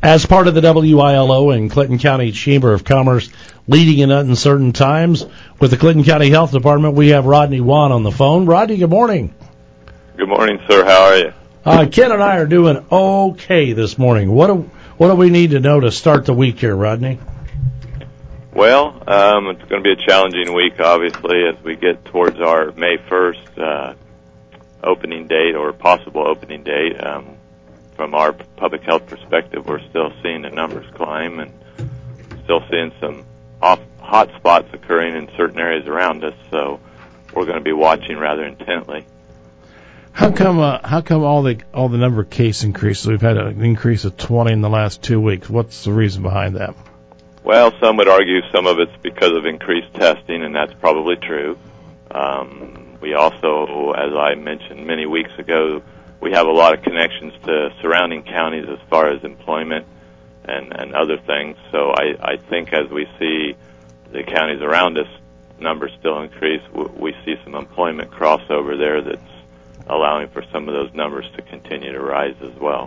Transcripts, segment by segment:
As part of the WILO and Clinton County Chamber of Commerce leading in uncertain times, with the Clinton County Health Department, we have Rodney Wan on the phone. Rodney, good morning. Good morning, sir. How are you? Ken and I are doing okay this morning. What do we need to know to start the week here, Rodney? Well, it's going to be a challenging week, obviously, as we get towards our May 1st opening date or possible opening date. From our public health perspective, we're still seeing the numbers climb and still seeing some hot spots occurring in certain areas around us, so we're going to be watching rather intently. How come all the number of case increases? We've had an increase of 20 in the last 2 weeks. What's the reason behind that? Well, some would argue some of it's because of increased testing, and that's probably true. We also, as I mentioned many weeks ago, we have a lot of connections to surrounding counties as far as employment and other things. So I think as we see the counties around us numbers still increase, we see some employment crossover there that's allowing for some of those numbers to continue to rise as well.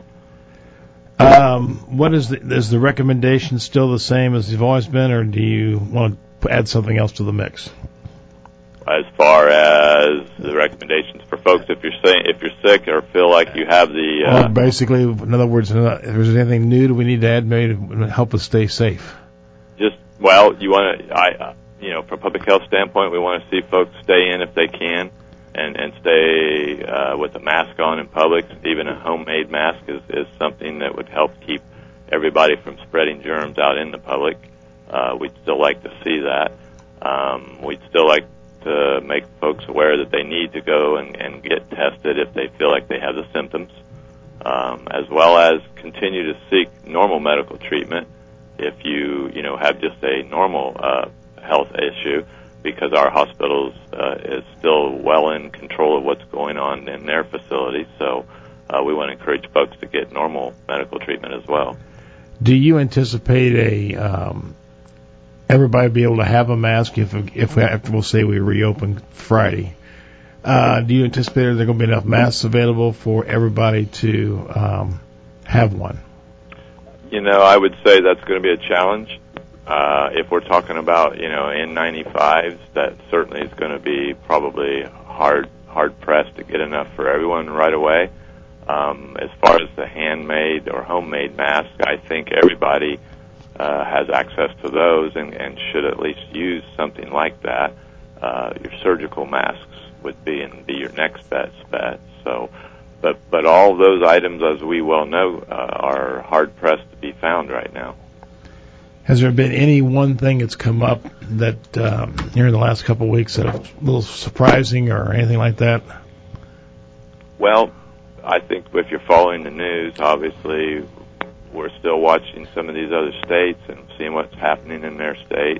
Is the recommendation still the same as they've always been, or do you want to add something else to the mix? As far as the recommendations for folks, if you're sick or feel like you have the basically, in other words, if there's anything new that we need to add, maybe to help us stay safe. You want to, from a public health standpoint, we want to see folks stay in if they can, and stay with a mask on in public. Even a homemade mask is something that would help keep everybody from spreading germs out in the public. We'd still like to see that. We'd still like to make folks aware that they need to go and get tested if they feel like they have the symptoms, as well as continue to seek normal medical treatment if you have just a normal health issue, because our hospitals is still well in control of what's going on in their facilities. So we want to encourage folks to get normal medical treatment as well. Do you anticipate everybody be able to have a mask if we'll say we reopen Friday? Do you anticipate there are going to be enough masks available for everybody to have one? I would say that's going to be a challenge. If we're talking about, N95s, that certainly is going to be probably hard pressed to get enough for everyone right away. As far as the handmade or homemade mask, I think everybody has access to those and should at least use something like that. Your surgical masks would be your next best bet. So, but all those items, as we well know, are hard pressed to be found right now. Has there been any one thing that's come up that here in the last couple of weeks that is a little surprising or anything like that? Well, I think if you're following the news, obviously we're still watching some of these other states and seeing what's happening in their state.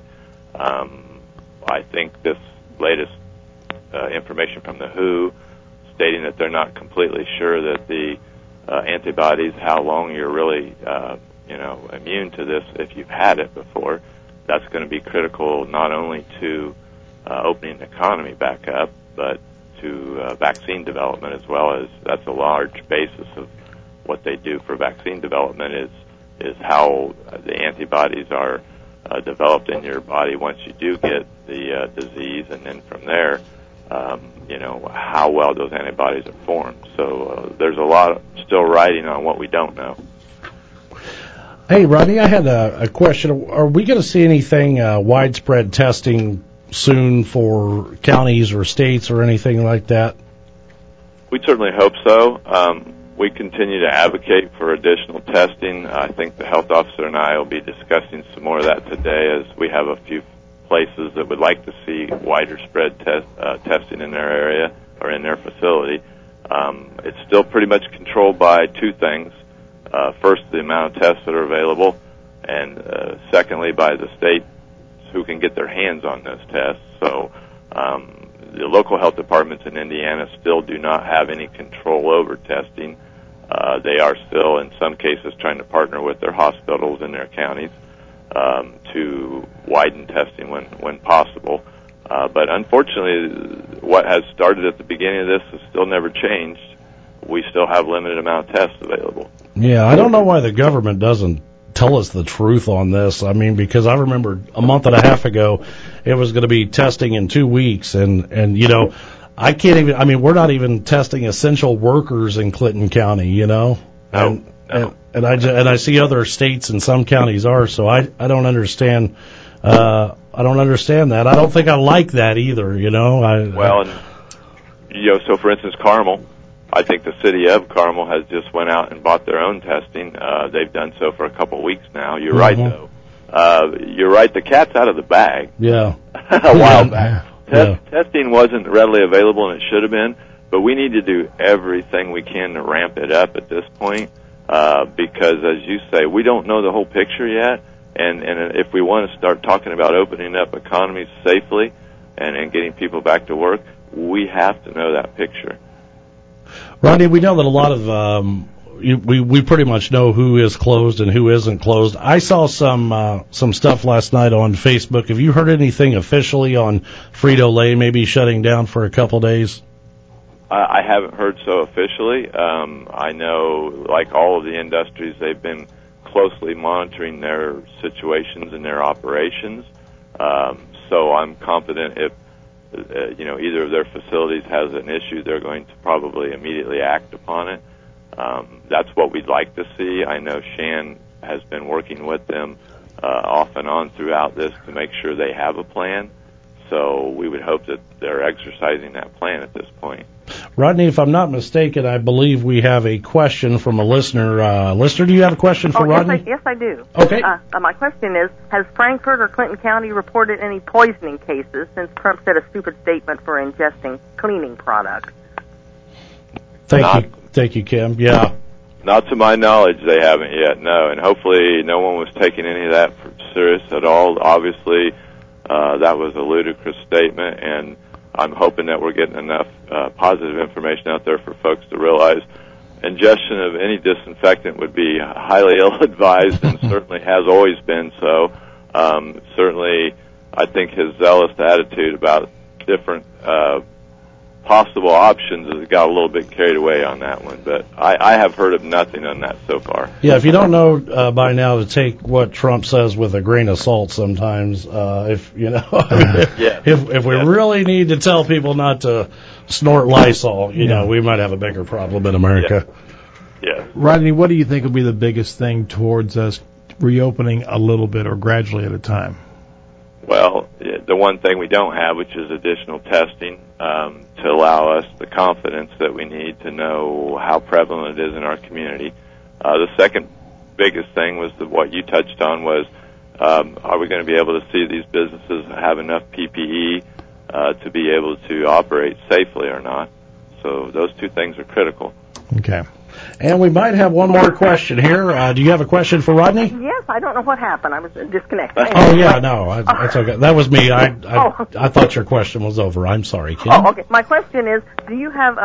I think this latest information from the WHO stating that they're not completely sure that the antibodies, how long you're really immune to this if you've had it before, that's going to be critical not only to opening the economy back up, but to vaccine development as well. As that's a large basis of what they do for vaccine development is how the antibodies are developed in your body once you do get the disease, and then from there, how well those antibodies are formed. So there's a lot still riding on what we don't know. Hey, Rodney, I had a question. Are we going to see anything widespread testing soon for counties or states or anything like that? We certainly hope so. We continue to advocate for additional testing. I think the health officer and I will be discussing some more of that today, as we have a few places that would like to see wider spread testing in their area or in their facility. It's still pretty much controlled by two things. First, the amount of tests that are available, and secondly, by the state who can get their hands on those tests. So the local health departments in Indiana still do not have any control over testing. They are still, in some cases, trying to partner with their hospitals in their counties to widen testing when possible. But unfortunately, what has started at the beginning of this has still never changed. We still have limited amount of tests available. Yeah, I don't know why the government doesn't tell us the truth on this. I mean, because I remember a month and a half ago, it was going to be testing in 2 weeks, and you know, I can't even. I mean, we're not even testing essential workers in Clinton County. You know, No. and I see other states and some counties are. So I don't understand. I don't understand that. I don't think I like that either. You know. So for instance, Carmel. I think the city of Carmel has just went out and bought their own testing. They've done so for a couple of weeks now. You're right, though. You're right. The cat's out of the bag. Yeah. A while back. Testing wasn't readily available, and it should have been. But we need to do everything we can to ramp it up at this point, because, as you say, we don't know the whole picture yet. And if we want to start talking about opening up economies safely and getting people back to work, we have to know that picture. Rodney, we know that a lot of we pretty much know who is closed and who isn't closed. I saw some stuff last night on Facebook. Have you heard anything officially on Frito-Lay maybe shutting down for a couple days? I haven't heard so officially. I know, like all of the industries, they've been closely monitoring their situations and their operations. So I'm confident if either of their facilities has an issue, they're going to probably immediately act upon it. That's what we'd like to see. I know Shan has been working with them off and on throughout this to make sure they have a plan. So we would hope that they're exercising that plan at this point. Rodney, if I'm not mistaken, I believe we have a question from a listener. Listener, do you have a question for Rodney? Yes, I do. Okay. My question is, has Frankfort or Clinton County reported any poisoning cases since Trump said a stupid statement for ingesting cleaning products? Thank you, Kim. Yeah. Not to my knowledge, they haven't yet, no. And hopefully no one was taking any of that serious at all. Obviously, that was a ludicrous statement, and I'm hoping that we're getting enough positive information out there for folks to realize ingestion of any disinfectant would be highly ill-advised and certainly has always been so. Certainly, I think his zealous attitude about different possible options has got a little bit carried away on that one, but I have heard of nothing on that so far. Yeah, if you don't know by now to take what Trump says with a grain of salt sometimes, if we really need to tell people not to snort Lysol, we might have a bigger problem in America. Yeah. Rodney, what do you think will be the biggest thing towards us reopening a little bit or gradually at a time? Well, the one thing we don't have, which is additional testing, to allow us the confidence that we need to know how prevalent it is in our community. The second biggest thing was what you touched on was, are we going to be able to see these businesses have enough PPE to be able to operate safely or not? So those two things are critical. Okay. And we might have one more question here. Do you have a question for Rodney? Yes, I don't know what happened. I was disconnected. Oh, yeah, no, that's okay. That was me. I thought your question was over. I'm sorry, Kim. Oh, okay. My question is, do you have,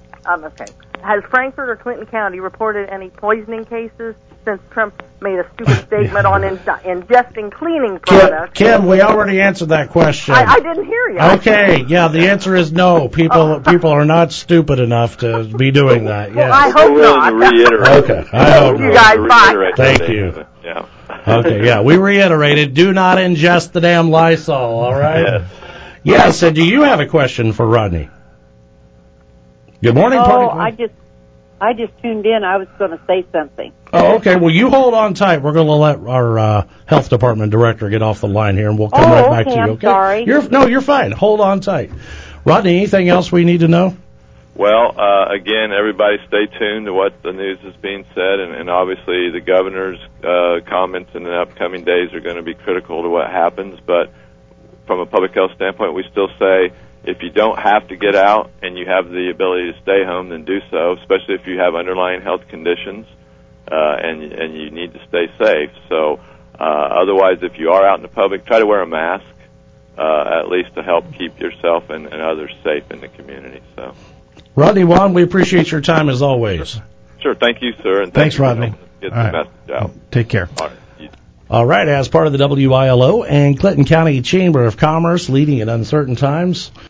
has Frankfort or Clinton County reported any poisoning cases since Trump made a stupid statement on ingesting cleaning products? Kim, we already answered that question. I didn't hear you. Okay, yeah, the answer is no. People are not stupid enough to be doing that. Yes. Well, I hope not. Reiterate. Okay, I hope you guys. Bye. Thank you. Yeah. Okay, yeah, we reiterated, do not ingest the damn Lysol, all right? Yes, and do you have a question for Rodney? Good morning, Party. I just tuned in. I was going to say something. Oh, okay. Well, you hold on tight. We're going to let our health department director get off the line here, and we'll come right back to you. Okay? I'm sorry. You're fine. Hold on tight. Rodney, anything else we need to know? Well, again, everybody stay tuned to what the news is being said, and obviously the governor's comments in the upcoming days are going to be critical to what happens. But from a public health standpoint, we still say, if you don't have to get out and you have the ability to stay home, then do so, especially if you have underlying health conditions and you need to stay safe. So otherwise, if you are out in the public, try to wear a mask, at least to help keep yourself and others safe in the community. So, Rodney Wan, we appreciate your time as always. Sure. Thank you, sir. And thanks, Rodney. Get the message out. Take care. All right. All right, as part of the WILO and Clinton County Chamber of Commerce, leading in uncertain times,